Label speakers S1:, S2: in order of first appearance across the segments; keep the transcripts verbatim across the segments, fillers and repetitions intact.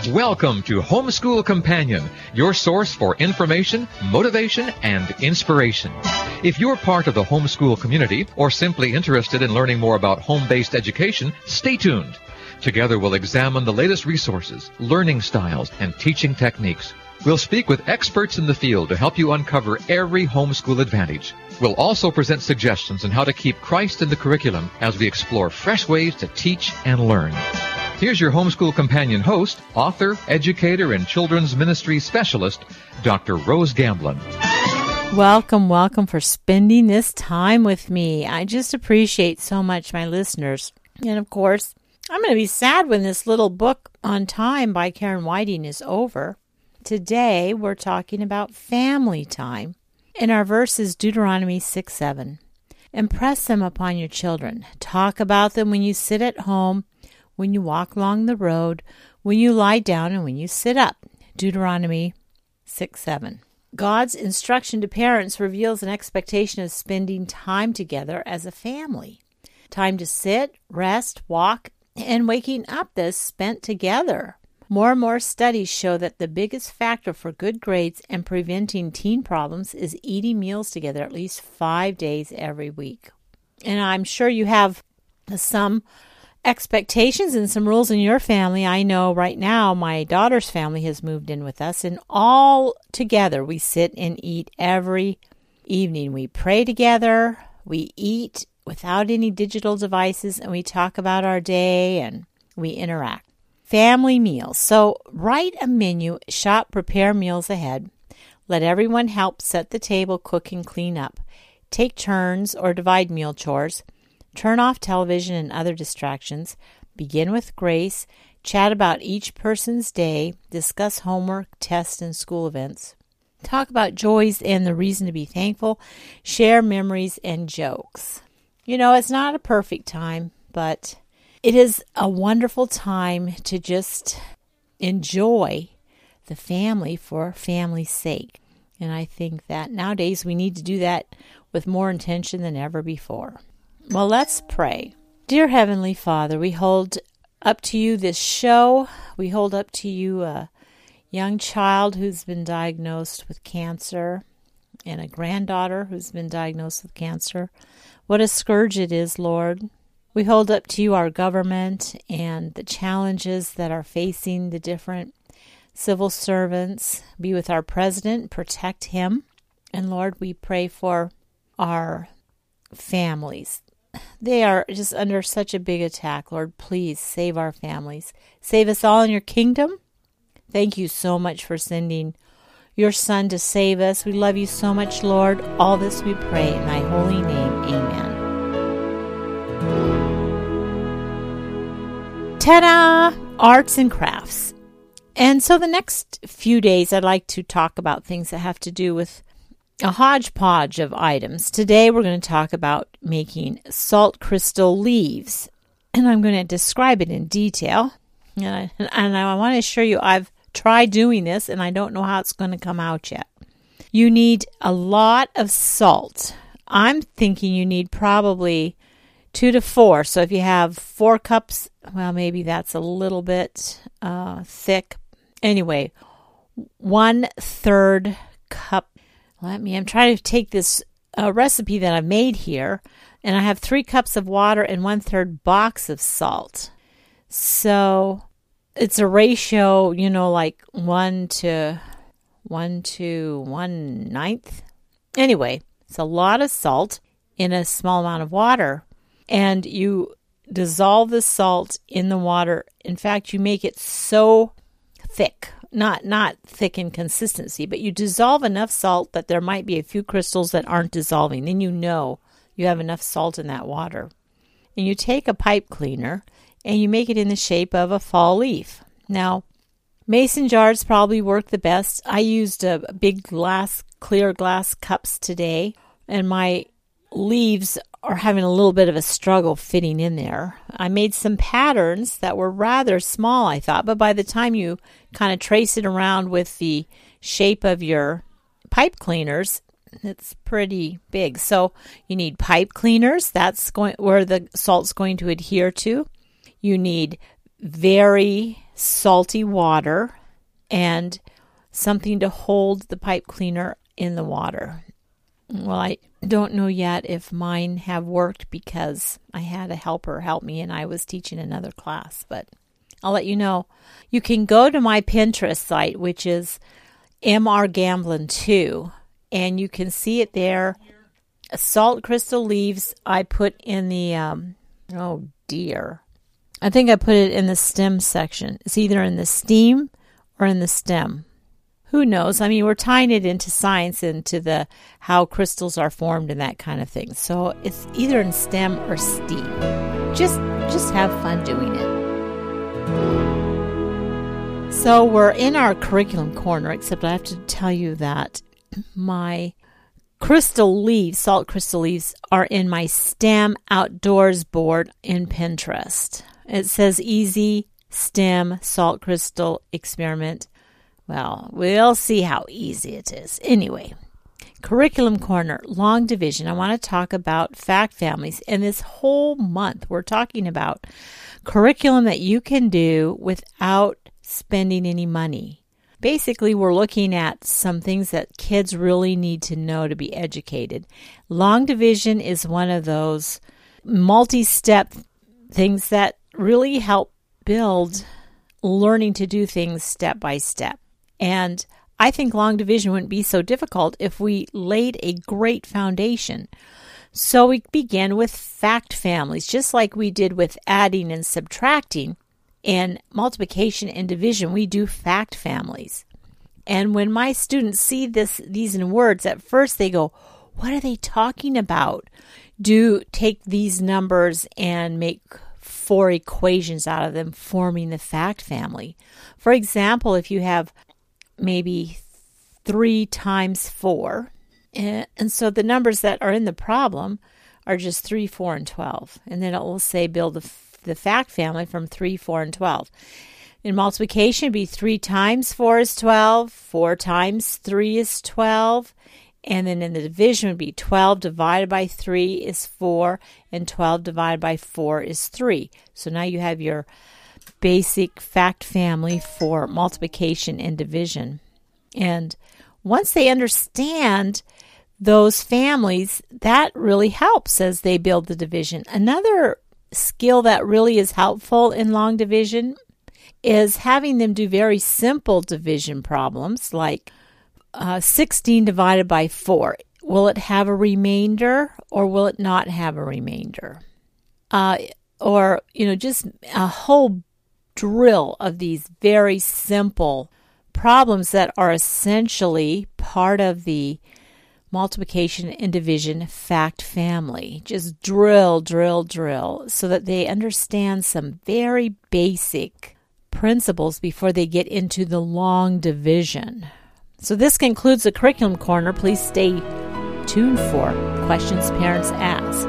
S1: Welcome to Homeschool Companion, your source for information, motivation, and inspiration. If you're part of the homeschool community or simply interested in learning more about home-based education, stay tuned. Together we'll examine the latest resources, learning styles, and teaching techniques. We'll speak with experts in the field to help you uncover every homeschool advantage. We'll also present suggestions on how to keep Christ in the curriculum as we explore fresh ways to teach and learn. Here's your Homeschool Companion host, author, educator, and children's ministry specialist, Doctor Rose Gamblin.
S2: Welcome, welcome for spending this time with me. I just appreciate so much my listeners. And of course, I'm going to be sad when this little book on time by Karen Whiting is over. Today, we're talking about family time. And our verse is Deuteronomy six seven. Impress them upon your children. Talk about them when you sit at home, when you walk along the road, when you lie down, and when you sit up. Deuteronomy six seven. God's instruction to parents reveals an expectation of spending time together as a family. Time to sit, rest, walk, and waking up that is spent together. More and more studies show that the biggest factor for good grades and preventing teen problems is eating meals together at least five days every week. And I'm sure you have some expectations and some rules in your family. I know right now my daughter's family has moved in with us, and all together we sit and eat every evening. We pray together, we eat without any digital devices, and we talk about our day and we interact. Family meals. So write a menu, shop, prepare meals ahead. Let everyone help set the table, cook, and clean up. Take turns or divide meal chores. Turn off television and other distractions. Begin with grace. Chat about each person's day. Discuss homework, tests, and school events. Talk about joys and the reason to be thankful. Share memories and jokes. You know, it's not a perfect time, but it is a wonderful time to just enjoy the family for family's sake. And I think that nowadays we need to do that with more intention than ever before. Well, let's pray. Dear Heavenly Father, we hold up to you this show. We hold up to you a young child who's been diagnosed with cancer and a granddaughter who's been diagnosed with cancer. What a scourge it is, Lord. We hold up to you our government and the challenges that are facing the different civil servants. Be with our president, protect him. And Lord, we pray for our families. They are just under such a big attack. Lord, please save our families. Save us all in your kingdom. Thank you so much for sending your Son to save us. We love you so much, Lord. All this we pray in thy holy name. Amen. Ta-da! Arts and crafts. And so the next few days, I'd like to talk about things that have to do with a hodgepodge of items. Today, we're going to talk about making salt crystal leaves. And I'm going to describe it in detail. And I, and I want to assure you, I've tried doing this, and I don't know how it's going to come out yet. You need a lot of salt. I'm thinking you need probably two to four. So if you have four cups, well, maybe that's a little bit uh, thick. Anyway, one third cup. Let me, I'm trying to take this uh, recipe that I've made here, and I have three cups of water and one third box of salt. So it's a ratio, you know, like one to one to one ninth. Anyway, it's a lot of salt in a small amount of water. And you dissolve the salt in the water. In fact, you make it so thick, not not thick in consistency, but you dissolve enough salt that there might be a few crystals that aren't dissolving. Then you know you have enough salt in that water. And you take a pipe cleaner and you make it in the shape of a fall leaf. Now, mason jars probably work the best. I used a big glass, clear glass cups today, and my leaves are having a little bit of a struggle fitting in there. I made some patterns that were rather small, I thought, but by the time you kind of trace it around with the shape of your pipe cleaners, it's pretty big. So you need pipe cleaners. That's going where the salt's going to adhere to. You need very salty water and something to hold the pipe cleaner in the water. Well, I don't know yet if mine have worked because I had a helper help me and I was teaching another class, but I'll let you know. You can go to my Pinterest site, which is M R Gamblin two, and you can see it there. Salt crystal leaves I put in the, um, oh dear. I think I put it in the stem section. It's either in the steam or in the stem. Who knows? I mean, we're tying it into science, into the how crystals are formed and that kind of thing. So it's either in stem or steam. Just, just have fun doing it. So we're in our curriculum corner, except I have to tell you that my crystal leaves, salt crystal leaves, are in my STEM outdoors board in Pinterest. It says easy STEM salt crystal experiment. Well, we'll see how easy it is. Anyway, curriculum corner, long division. I want to talk about fact families. And this whole month, we're talking about curriculum that you can do without spending any money. Basically, we're looking at some things that kids really need to know to be educated. Long division is one of those multi-step things that really help build learning to do things step by step. And I think long division wouldn't be so difficult if we laid a great foundation. So we begin with fact families, just like we did with adding and subtracting. In multiplication and division, we do fact families. And when my students see this, these in words, at first they go, what are they talking about? Do take these numbers and make four equations out of them, forming the fact family. For example, if you have maybe three times four, and, and so the numbers that are in the problem are just three, four, and twelve. And then it will say build the, the fact family from three, four, and twelve. In multiplication, it'd be three times four is twelve, four times three is twelve, and then in the division would be twelve divided by three is four, and twelve divided by four is three. So now you have your basic fact family for multiplication and division. And once they understand those families, that really helps as they build the division. Another skill that really is helpful in long division is having them do very simple division problems like uh, sixteen divided by four. Will it have a remainder or will it not have a remainder? Uh, or, you know, just a whole drill of these very simple problems that are essentially part of the multiplication and division fact family. Just drill, drill, drill, so that they understand some very basic principles before they get into the long division. So this concludes the curriculum corner. Please stay tuned for questions parents ask.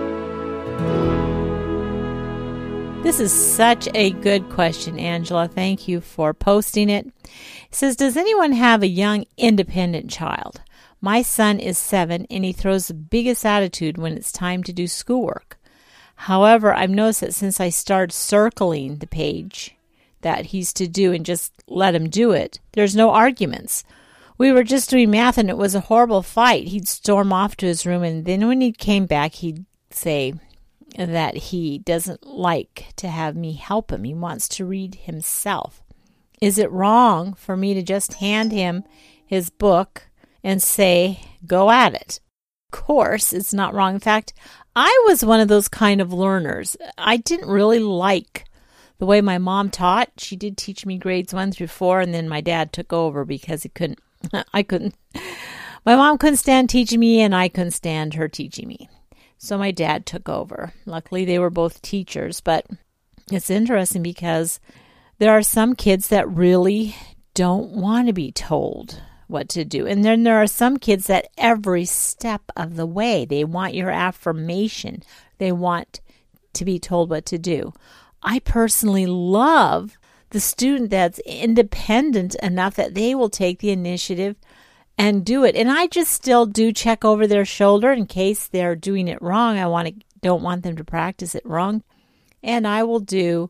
S2: This is such a good question, Angela. Thank you for posting it. It says, does anyone have a young independent child? My son is seven and he throws the biggest attitude when it's time to do schoolwork. However, I've noticed that since I started circling the page that he's to do and just let him do it, there's no arguments. We were just doing math and it was a horrible fight. He'd storm off to his room, and then when he came back, he'd say that he doesn't like to have me help him. He wants to read himself. Is it wrong for me to just hand him his book and say, go at it? Of course, it's not wrong. In fact, I was one of those kind of learners. I didn't really like the way my mom taught. She did teach me grades one through four, and then my dad took over because he couldn't, I couldn't, my mom couldn't stand teaching me, and I couldn't stand her teaching me. So my dad took over. Luckily, they were both teachers, but it's interesting because there are some kids that really don't want to be told what to do. And then there are some kids that every step of the way, they want your affirmation. They want to be told what to do. I personally love the student that's independent enough that they will take the initiative and do it. And I just still do check over their shoulder in case they're doing it wrong. I want to don't want them to practice it wrong. And I will do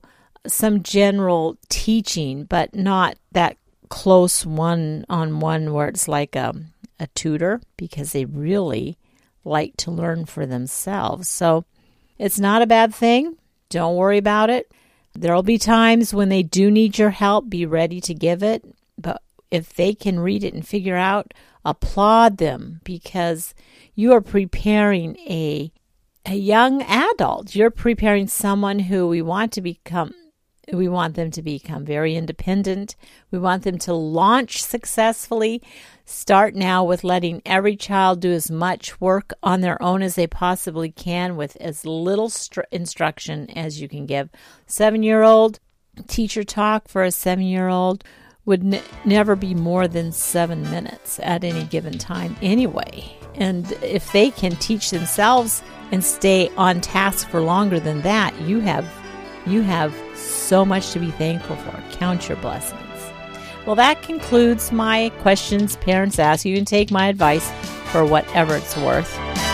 S2: some general teaching, but not that close one-on-one where it's like a, a tutor, because they really like to learn for themselves. So it's not a bad thing. Don't worry about it. There will be times when they do need your help. Be ready to give it. But if they can read it and figure out, applaud them, because you are preparing a a young adult. You're preparing someone who we want to become. We want them to become very independent. We want them to launch successfully. Start now with letting every child do as much work on their own as they possibly can with as little stru- instruction as you can give. Seven-year-old, teacher talk for a seven-year-old would n- never be more than seven minutes at any given time anyway. And if they can teach themselves and stay on task for longer than that, you have you have so much to be thankful for. Count your blessings. Well, that concludes my questions parents ask. You can take my advice for whatever it's worth.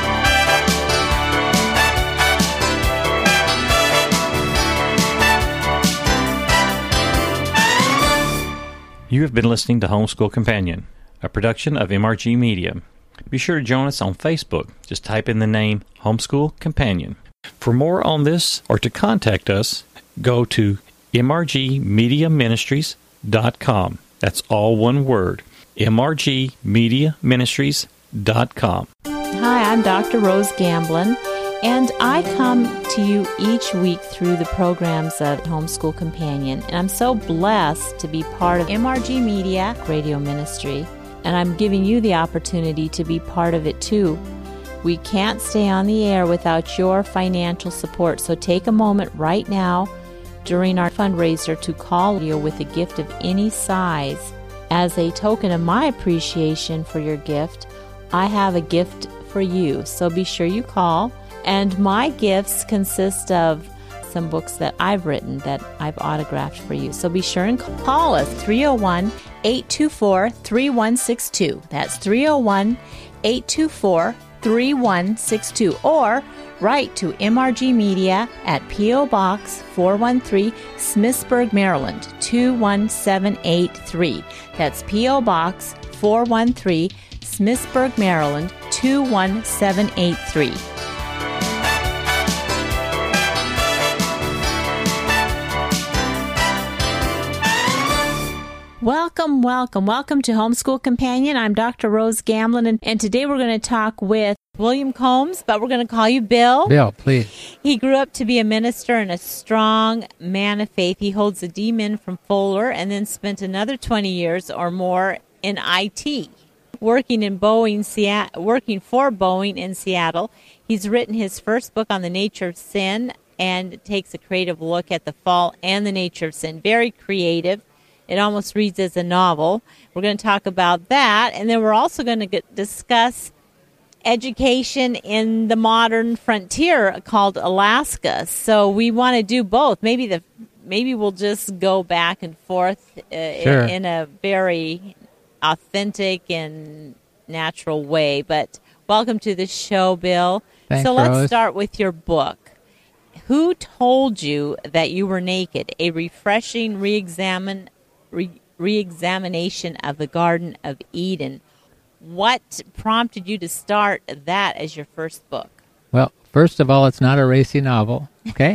S3: You have been listening to Homeschool Companion, a production of M R G Media. Be sure to join us on Facebook. Just type in the name Homeschool Companion. For more on this or to contact us, go to m r g media ministries dot com. That's all one word, m r g media ministries dot com.
S2: Hi, I'm Doctor Rose Gamblin, and I come to you each week through the programs of Homeschool Companion, and I'm so blessed to be part of M R G Media Radio Ministry, and I'm giving you the opportunity to be part of it too. We can't stay on the air without your financial support, so take a moment right now during our fundraiser to call you with a gift of any size. As a token of my appreciation for your gift, I have a gift for you, so be sure you call. And my gifts consist of some books that I've written that I've autographed for you. So be sure and call us, three oh one, eight two four, three one six two. That's three oh one, eight two four, three one six two. Or write to M R G Media at P O. Box four one three, Smithsburg, Maryland, two one seven eight three. That's P O. Box four one three, Smithsburg, Maryland, two one seven eight three. Welcome, welcome, welcome to Homeschool Companion. I'm Doctor Rose Gamblin, and, and today we're going to talk with William Combs, but we're going to call you Bill.
S4: Bill, please.
S2: He grew up to be a minister and a strong man of faith. He holds a D Min from Fuller and then spent another twenty years or more in I T, working in Boeing, Seattle, working for Boeing in Seattle. He's written his first book on the nature of sin and takes a creative look at the fall and the nature of sin. Very creative. It almost reads as a novel. We're going to talk about that, and then we're also going to get, discuss education in the modern frontier called Alaska. So we want to do both. Maybe the maybe we'll just go back and forth uh,
S4: sure.
S2: in, in a very authentic and natural way. But welcome to the show, Bill.
S4: Thanks,
S2: so let's
S4: Rose.
S2: start with your book. Who told you that you were naked? A refreshing re-examine. Re- re-examination of the Garden of Eden. What prompted you to start that as your first book?
S4: Well, first of all, it's not a racy novel, okay?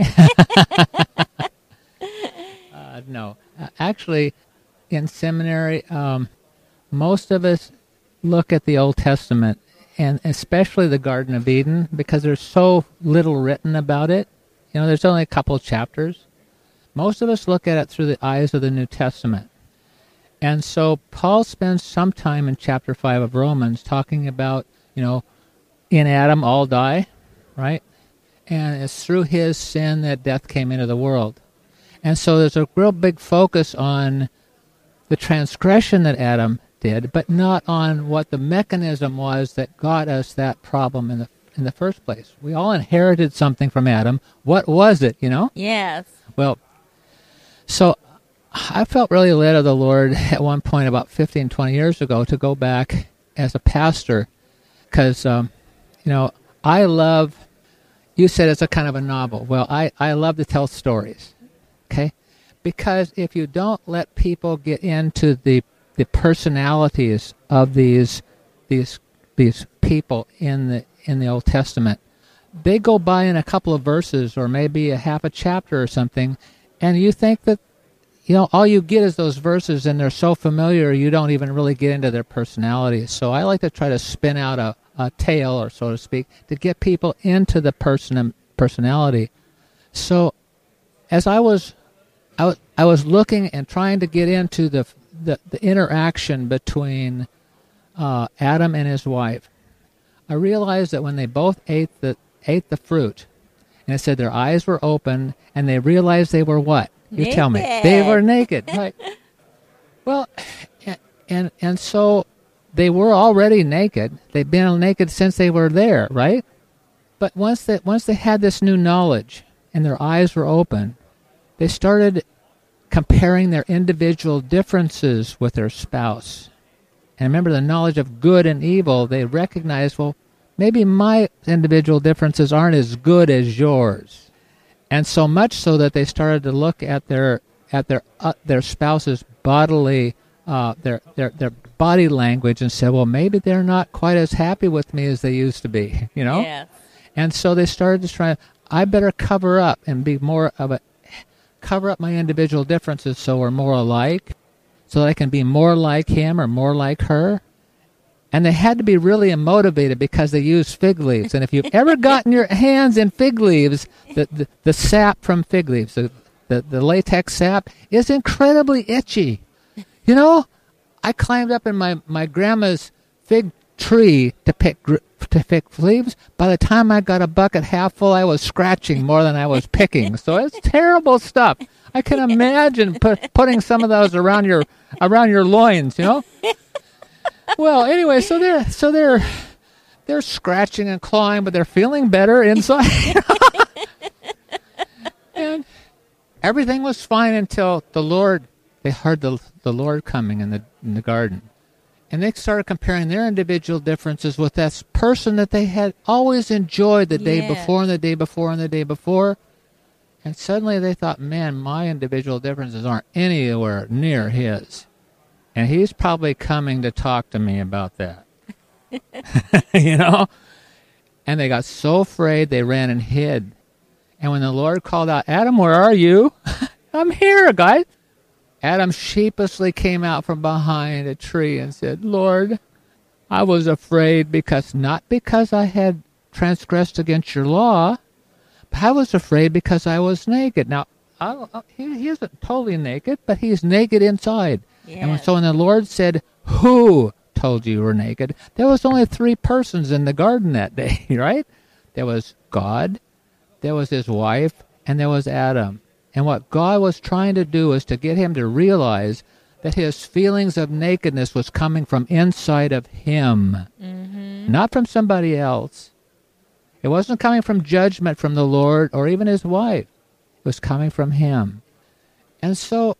S4: uh, no. Uh, actually, in seminary, um, most of us look at the Old Testament, and especially the Garden of Eden, because there's so little written about it. You know, there's only a couple chapters. Most of us look at it through the eyes of the New Testament. And so Paul spends some time in chapter five of Romans talking about, you know, in Adam all die, right? And it's through his sin that death came into the world. And so there's a real big focus on the transgression that Adam did, but not on what the mechanism was that got us that problem in the in the first place. We all inherited something from Adam. What was it, you know?
S2: Yes.
S4: Well, so I felt really led of the Lord at one point about fifteen, twenty years ago to go back as a pastor because, um, you know, I love, you said it's a kind of a novel. Well, I, I love to tell stories, okay? Because if you don't let people get into the the personalities of these these these people in the in the Old Testament, they go by in a couple of verses or maybe a half a chapter or something, and you think that, you know, all you get is those verses and they're so familiar you don't even really get into their personalities. So I like to try to spin out a, a tale, or so to speak, to get people into the person personality. So as I was I, w- I was looking and trying to get into the the, the interaction between uh, Adam and his wife, I realized that when they both ate the ate the fruit, and it said their eyes were open, and they realized they were what? You
S2: naked.
S4: Tell me. They were naked. Right. Well, and, and and so they were already naked. They'd been naked since they were there, right? But once they once they had this new knowledge and their eyes were open, they started comparing their individual differences with their spouse. And remember, the knowledge of good and evil, they recognized, well, maybe my individual differences aren't as good as yours. And so much so that they started to look at their at their uh, their spouse's bodily uh, their their their body language and said, well, maybe they're not quite as happy with me as they used to be, you know.
S2: Yes.
S4: And so they started to try. I better cover up and be more of a cover up my individual differences so we're more alike, so that I can be more like him or more like her. And they had to be really motivated because they used fig leaves. And if you've ever gotten your hands in fig leaves, the, the, the sap from fig leaves, the, the, the latex sap, is incredibly itchy. You know, I climbed up in my, my grandma's fig tree to pick gr- to pick leaves. By the time I got a bucket half full, I was scratching more than I was picking. So it's terrible stuff. I can imagine put, putting some of those around your around your loins, you know. Well, anyway, so they're so they're they're scratching and clawing, but they're feeling better inside. And everything was fine until the Lord. They heard the the Lord coming in the in the garden, and they started comparing their individual differences with that person that they had always enjoyed the day
S2: Yeah.
S4: before and the day before and the day before. And suddenly they thought, man, my individual differences aren't anywhere near his. And he's probably coming to talk to me about that. You know? And they got so afraid they ran and hid. And when the Lord called out, Adam, where are you? I'm here, guys. Adam sheepishly came out from behind a tree and said, Lord, I was afraid because, not because I had transgressed against your law, but I was afraid because I was naked. Now, I, I, he, he isn't totally naked, but he's naked inside.
S2: Yes.
S4: And so when the Lord said, who told you you were naked? There was only three persons in the garden that day, right? There was God, there was his wife, and there was Adam. And what God was trying to do is to get him to realize that his feelings of nakedness was coming from inside of him,
S2: Mm-hmm.
S4: not from somebody else. It wasn't coming from judgment from the Lord or even his wife. It was coming from him. And so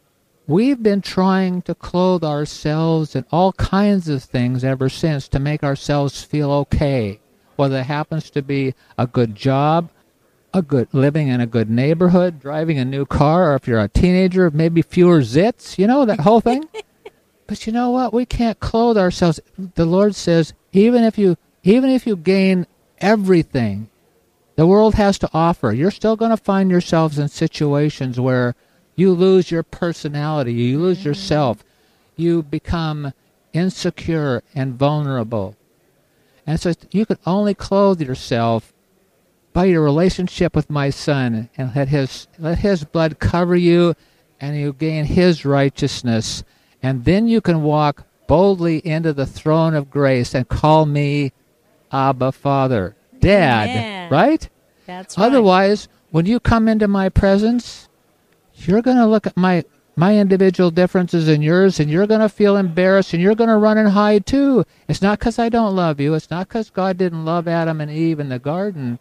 S4: we've been trying to clothe ourselves in all kinds of things ever since to make ourselves feel okay, whether it happens to be a good job, a good living in a good neighborhood, driving a new car, or if you're a teenager, maybe fewer zits, you know, that whole thing. But you know what? We can't clothe ourselves. The Lord says, even if you even if you gain everything the world has to offer, you're still going to find yourselves in situations where you lose your personality, you lose mm-hmm. yourself, you become insecure and vulnerable. And so you can only clothe yourself by your relationship with my Son, and let his let his blood cover you, and you gain his righteousness, and then you can walk boldly into the throne of grace and call me Abba, Father, Dad,
S2: Yeah.
S4: right?
S2: That's right.
S4: Otherwise, when you come into my presence, you're going to look at my my individual differences and yours, and you're going to feel embarrassed, and you're going to run and hide too. It's not because I don't love you. It's not because God didn't love Adam and Eve in the garden.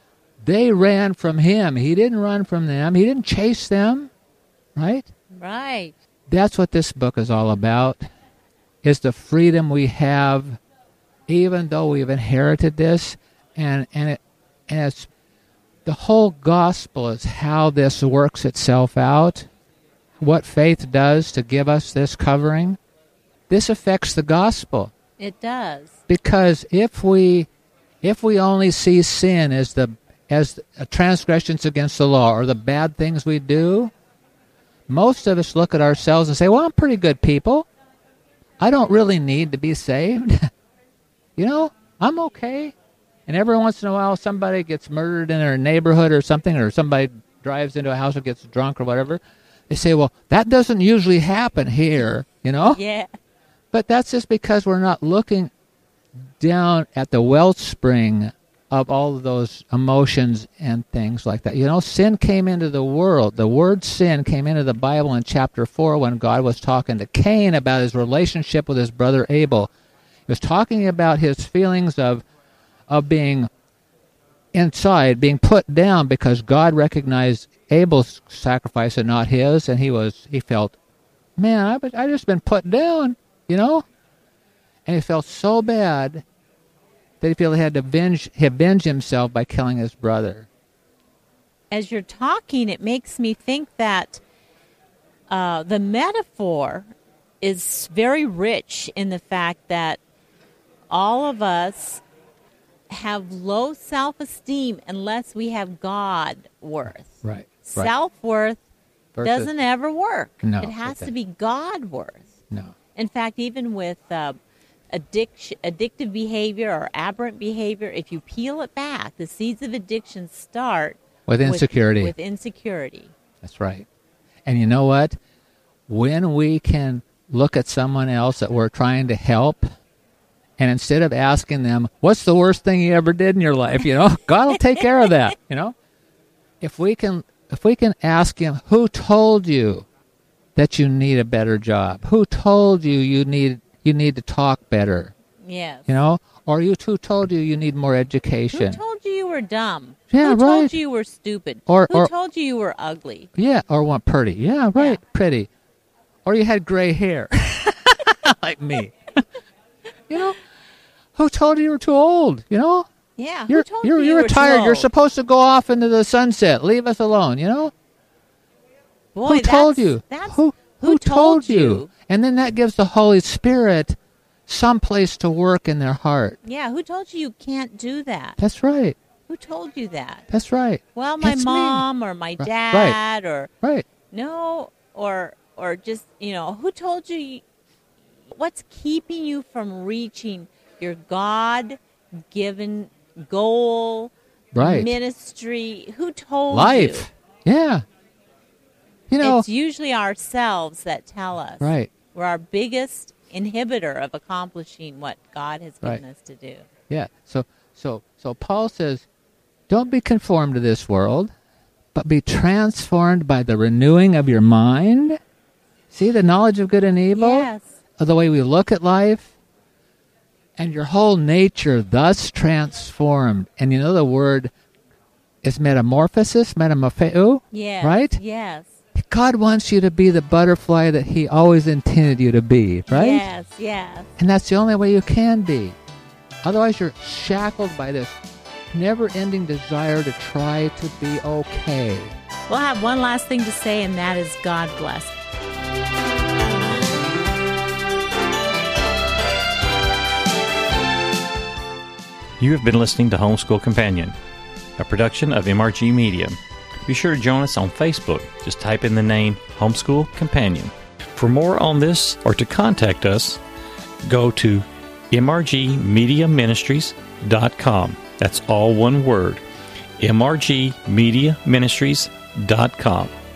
S4: They ran from him. He didn't run from them. He didn't chase them, right?
S2: Right.
S4: That's what this book is all about, is the freedom we have, even though we've inherited this. And and, it, and it's, the whole gospel is how this works itself out. what faith does to give us this covering? This affects the gospel.
S2: It does.
S4: Because if we if we only see sin as the as transgressions against the law or the bad things we do, most of us look at ourselves and say, well, I'm pretty good people. I don't really need to be saved. You know, I'm okay. And every once in a while somebody gets murdered in their neighborhood or something, or somebody drives into a house and gets drunk or whatever. They say, well, that doesn't usually happen here, you know?
S2: Yeah.
S4: But that's just because we're not looking down at the wellspring of all of those emotions and things like that. You know, sin came into the world. The word sin came into the Bible in chapter four when God was talking to Cain about his relationship with his brother Abel. He was talking about his feelings of of being inside, being put down because God recognized Abel's sacrifice and not his, and he was he felt, man, I I just been put down, you know, and he felt so bad that he felt he had to avenge, avenge himself by killing his brother.
S2: As you're talking, it makes me think that uh, the metaphor is very rich in the fact that all of us have low self-esteem unless we have God worth.
S4: Right. right.
S2: Self-worth
S4: Versus,
S2: doesn't ever work.
S4: No,
S2: it has
S4: it
S2: to be God worth.
S4: No.
S2: In fact, even with uh, addiction, addictive behavior or aberrant behavior, if you peel it back, the seeds of addiction start
S4: with insecurity.
S2: With, with insecurity.
S4: That's right. And you know what? When we can look at someone else that we're trying to help, and instead of asking them, what's the worst thing you ever did in your life? You know, God will take care of that, you know. If we can if we can ask him, who told you that you need a better job? Who told you you need you need to talk better?
S2: Yes.
S4: You know, or you who told you you need more education?
S2: Who told you you were dumb?
S4: Yeah,
S2: who
S4: right.
S2: told you you were stupid?
S4: Or,
S2: who
S4: or,
S2: told you you were ugly?
S4: Yeah, or want pretty. Yeah, right,
S2: Yeah.
S4: pretty. Or you had gray hair. Like me. You know? Who told you you were too old? You know?
S2: Yeah.
S4: You're
S2: who told
S4: you're,
S2: you
S4: you're
S2: you
S4: retired.
S2: Were
S4: You're
S2: slow?
S4: supposed to go off into the sunset. Leave us alone, you know?
S2: Boy,
S4: who told
S2: that's-
S4: you?
S2: That's,
S4: who
S2: who
S4: told
S2: you?
S4: you? And then that gives the Holy Spirit some place to work in their heart.
S2: Yeah, who told you you can't do that?
S4: That's right.
S2: Who told you that?
S4: That's right.
S2: Well, my
S4: It's me.
S2: mom or my
S4: Right.
S2: dad or
S4: Right.
S2: no, or or just, you know, who told you, you what's keeping you from reaching your God-given goal,
S4: Right.
S2: ministry? Who told
S4: Life. Yeah. You
S2: you?
S4: know.
S2: It's usually ourselves that tell us.
S4: Right.
S2: We're our biggest inhibitor of accomplishing what God has given
S4: Right.
S2: us to do.
S4: Yeah. So so so Paul says, don't be conformed to this world, but be transformed by the renewing of your mind. See the knowledge of good and evil?
S2: Yes.
S4: Of the way we look at life. And your whole nature thus transformed. And you know the word is metamorphosis, metamorpheo?
S2: Yes.
S4: Right?
S2: Yes.
S4: God wants you to be the butterfly that he always intended you to be, right?
S2: Yes, yes.
S4: And that's the only way you can be. Otherwise, you're shackled by this never-ending desire to try to be okay.
S2: We'll have one last thing to say, and that is God bless.
S3: You have been listening to Homeschool Companion, a production of M R G Media. Be sure to join us on Facebook. Just type in the name Homeschool Companion. For more on this or to contact us, go to m r g media ministries dot com. That's all one word, m r g media ministries dot com.